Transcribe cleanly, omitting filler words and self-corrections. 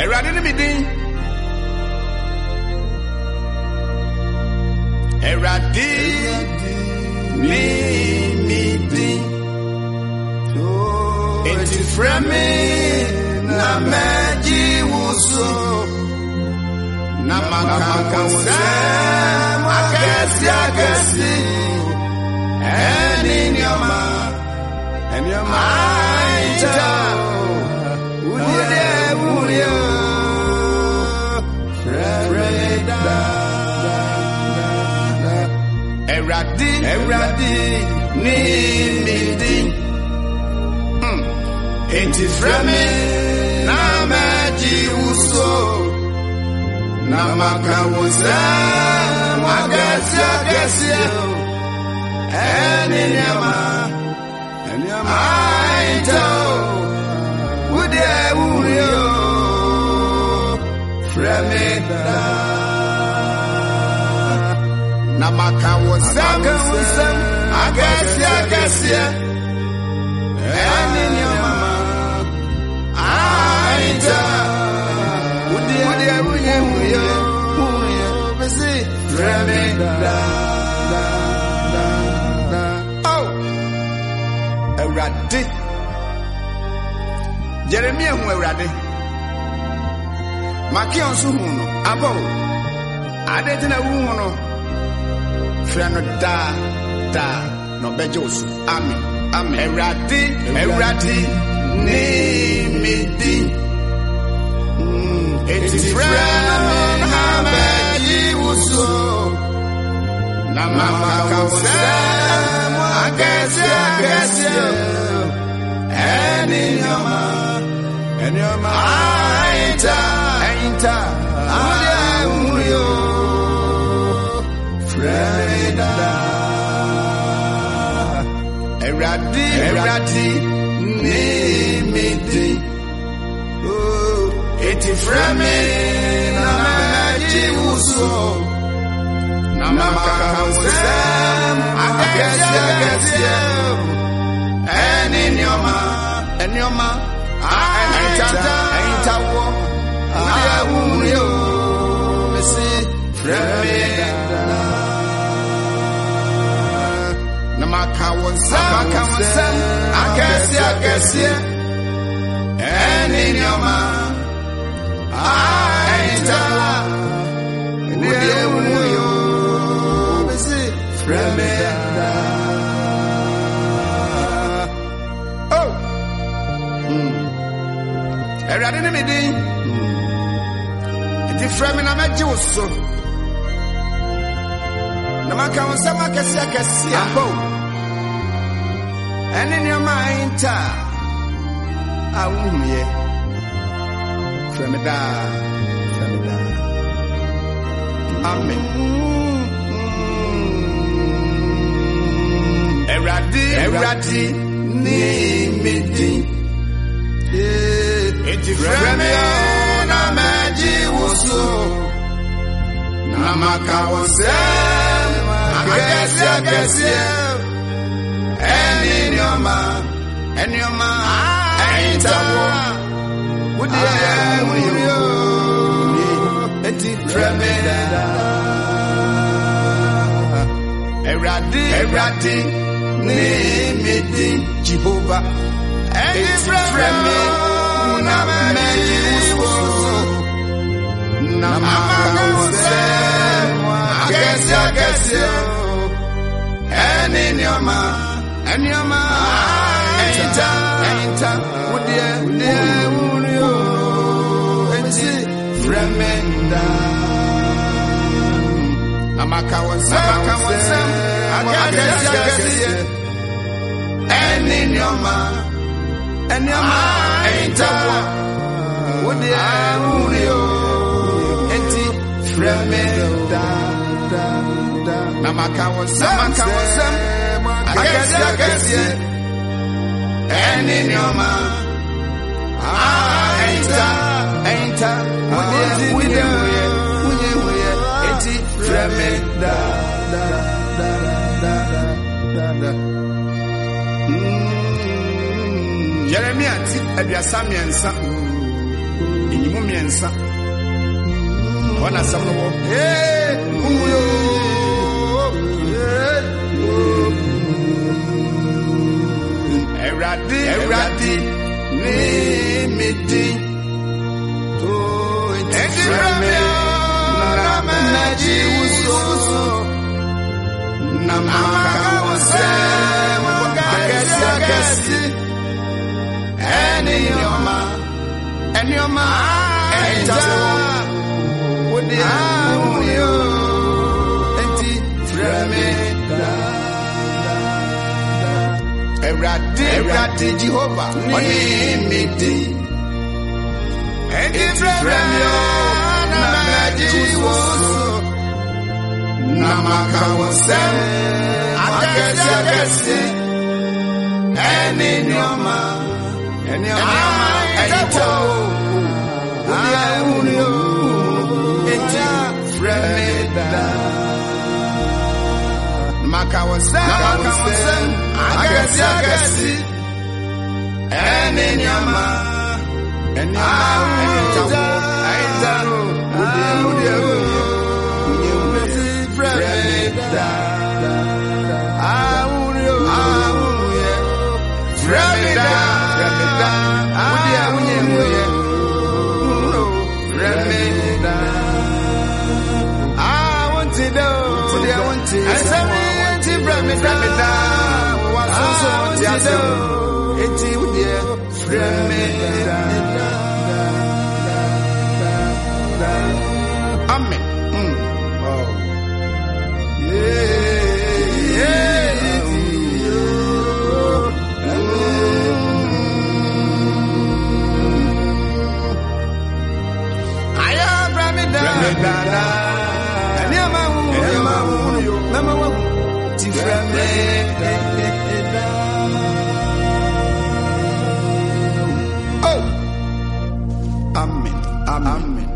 Erade ni midin. Erade ni midin. Enti frame na meji wuso. Na makakansa agasi. Eni nyama aita. Ude Eradi ni midin. Enti frame na meji uso. Na makawusa agasi. Eni nyama aita. Ude frame na makawusam agasi. Eni nyama aita. Ude besi frame oh Erade Jeremiah hu Erade Makion so hu no abo ade tena hu no fra no da no bejo so amen Erade ni midi eti fra na meji uso na makawusa agasi. Eni nyama aita. Uyo freda Eradi ni midi. Eti frame na meji uso. Na makawusa agasi. Eni nyama aita wo. Uyo mesi frame na makawusa agasi. Eni nyama aita. Uyo mesi frame Erade ni midin. Enti frame na meji uso. Na makawusa agasi abo. Eni nyama aita. Awumye. Frame da. Amen. Erade ni midin. Eti frame na meji uso. Na makawusa agasi. Eni nyama aita. Uyo eti frame Erade ni midi Jehovah. Eti frame na meji uso. Na makawusa agasi. Eni nyama aita. Uyo eti frame na makawusa agasi. Eni nyama aita. Uyo eti frame na makawusa agasi. Eni nyama aita. Uyo eti frame Jeremiah ti aduasa miensa Mumiensa. Wana samno. Eradi ni miti to Edramia na ji uso na makawase magasi enioma entawo wodi amuyo enti fremeda Eradi Jehovah oni miti enti fremio na ji uso na makawase agasi enioma entawo enti fremeda makawase agasi enioma entawo fremeda Amen. Amen.